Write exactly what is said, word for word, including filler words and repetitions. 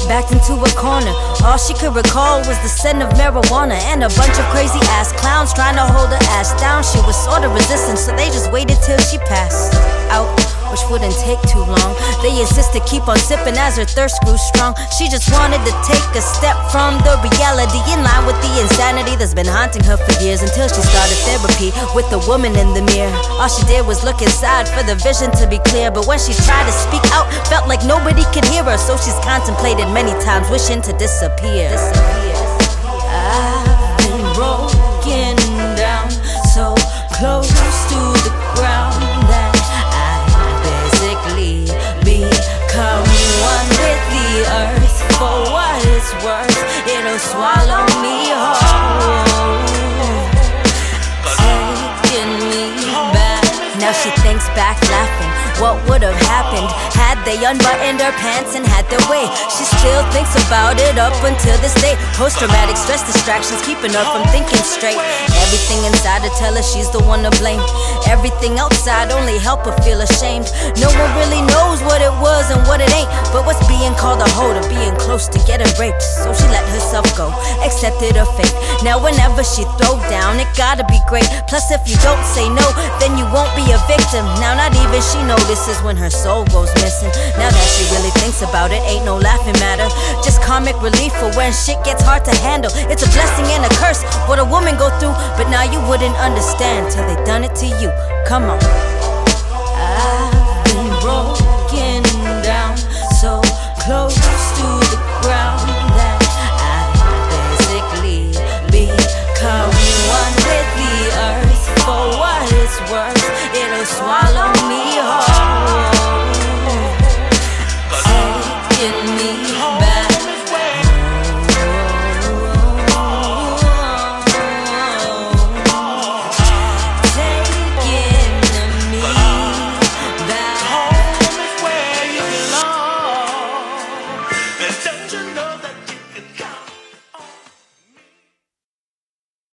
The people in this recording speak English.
backed into a corner. All she could recall was the scent of marijuana and a bunch of crazy ass clowns trying to hold her ass down. She was sorta resistant, so they just waited till she passed out, which wouldn't take too long. They insisted keep on sipping as her thirst grew strong. She just wanted to take a step from the reality, in line with the insanity that's been haunting her for years, until she started therapy with the woman in the mirror. All she did was look inside for the vision to be clear, but when she tried to speak out, felt like nobody could hear her. So she's contemplated many times, wishing to disappear. I've been broken down, so close to the ground that become one with the earth. For what it's worth, it'll swallow me whole, taking me back. Now she thinks back laughing, what would have happened had they unbuttoned her pants and had their way. She still thinks about it up until this day. Post-traumatic stress distractions keeping her from thinking straight. Everything inside her tell her she's the one to blame. Everything outside only help her feel ashamed. No one really knows what it was and what it ain't, but what's being called a hoe to being close to getting raped. So she let herself go, accepted her fate. Now whenever she throw down, it gotta be great. Plus if you don't say no, then you won't be a victim. Now not even she notices when her soul goes missing. Now that she really thinks about it, ain't no laughing matter, just comic relief for when shit gets hard to handle. It's a blessing and a curse what a woman go through, but now you wouldn't understand till they done it to you. Come on. I